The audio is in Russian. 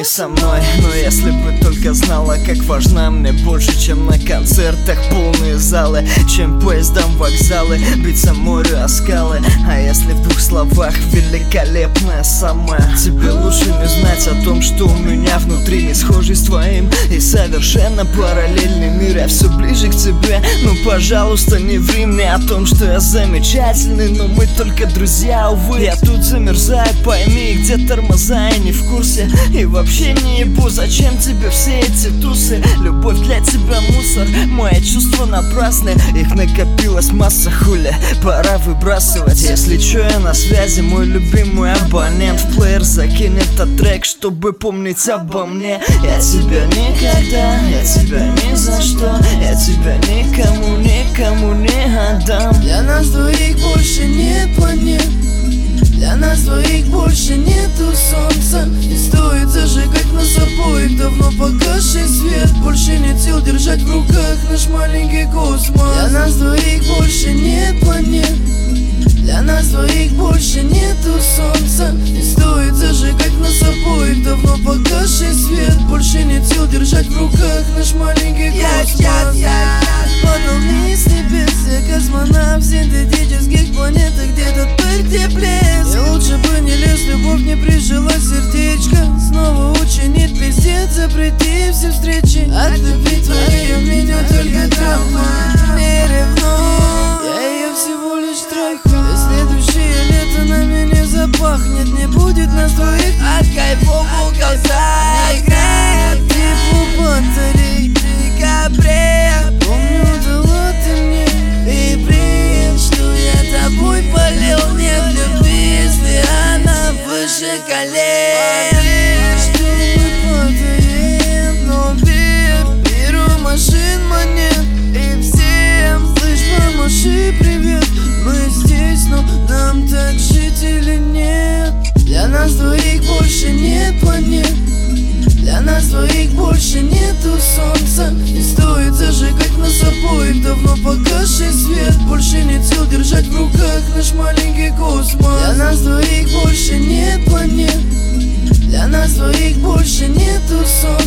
со мной. Но если бы только знала, как важна мне больше, чем на концертах полные залы, чем поездом вокзалы, биться морю о скалы. А если в двух словах, великолепная сама. Тебе лучше не знать о том, что у меня внутри не схожий с твоим и совершенно параллельный мир. Я все ближе к тебе, ну пожалуйста не ври мне о том, что я замечательный, но мы только друзья, увы. Я тут замерзаю, пойми, где тормоза, я не в курсе. И вообще не ебу, зачем тебе все эти тусы. Любовь для тебя мусор, мои чувства напрасны. Их накопилась масса, хули, пора выбрасывать. Если чё, я на связи, мой любимый абонент. В плеер закинь этот трек, чтобы помнить обо мне. Я тебя никогда, я тебя ни за что, я тебя никому, никому не отдам. Для нас двоих больше нет планет, для нас двоих больше нету солнца. Не стоит зажигать нас обоих давно погасший свет. Больше нет сил держать в руках наш маленький космос. Для нас двоих больше нет планет, для нас двоих больше нету солнца. Не стоит зажигать нас обоих давно погасший свет. Больше нет сил держать в руках наш маленький космос. Падал вниз с небес, я космонавт синтетических планетах, где тут пыль теплее. И лучше бы не лез, любовь не прижилась, сердечко снова учинит пиздец, запрети все встречи. От любви твоей у меня только травма. Не ревнуй, я ее всего лишь трахаю. И следующее лето на меня запахнет. Не будет нас двоих от кайфов у колца. Играет тепло батарей в декабре. Помню, дала ты мне и привет, что я тобой болел. Нет любви, если она выше колен. Что мы падаем, но верь, беру машин монет. И всем, слышь, помаши привет. Мы здесь, но нам так жить или нет? Для нас двоих больше нет планет, для нас двоих больше нету солнца. Не стоит зажигать нас обоих давно погасший свет. Больше нет сил держать в руках наш маленький космос. Для нас двоих больше нет планет, для нас двоих больше нету солнца.